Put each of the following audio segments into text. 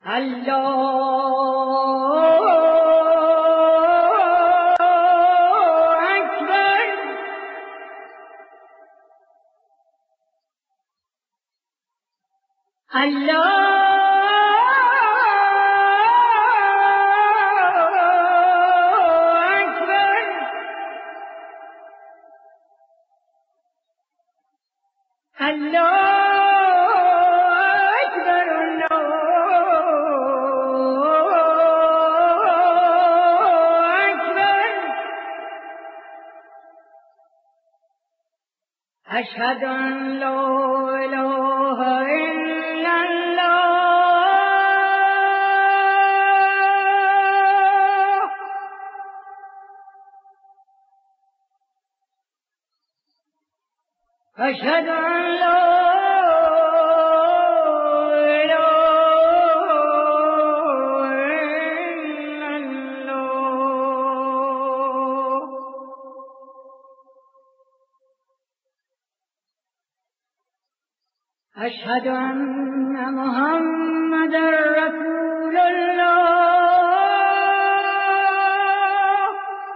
أشهد أن لا إله إلا الله أشهد أن لا أشهد أن محمد رسول الله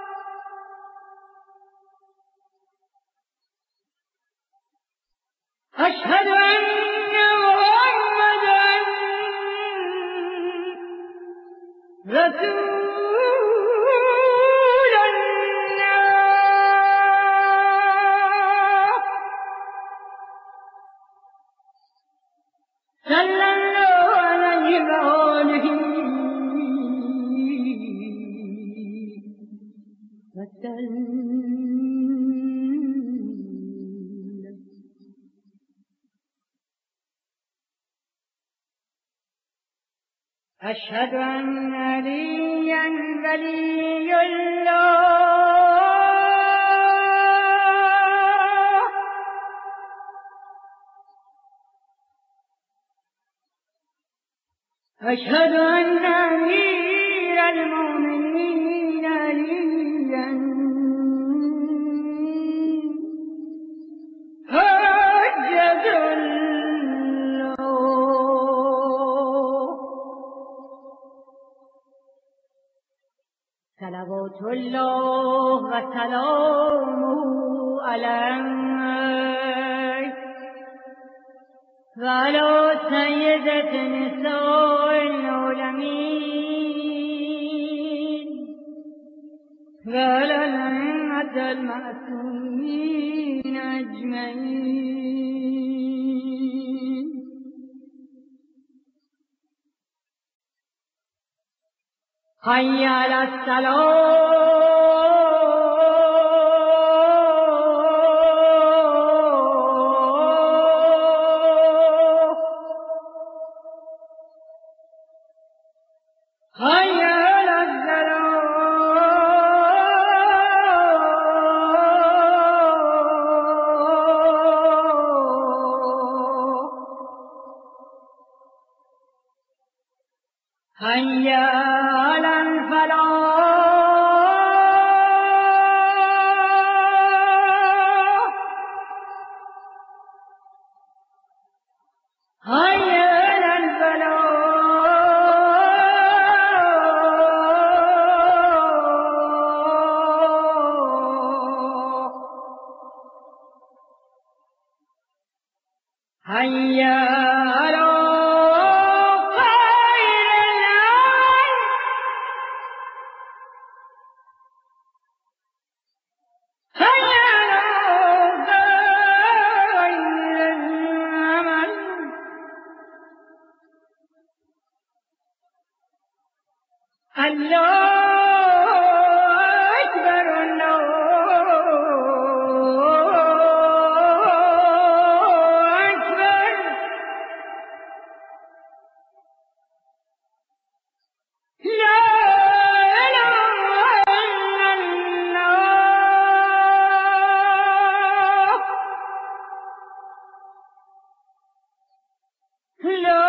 أشهد أن محمدا رسول صلى الله عليه وآله وسلم. أشهد أن عليا ولي الله أشهد أن أمير المؤمنين عليا حجة الله صلوات الله وسلامه عليه وعلى سيدة نساء العالمين وعلى الأئمة المعصومين أجمعين. حي على الصلاة حي على الصلاة حي على الفلاح حي على الفلاح حي على الله أكبر الله أكبر لا إله إلا الله لا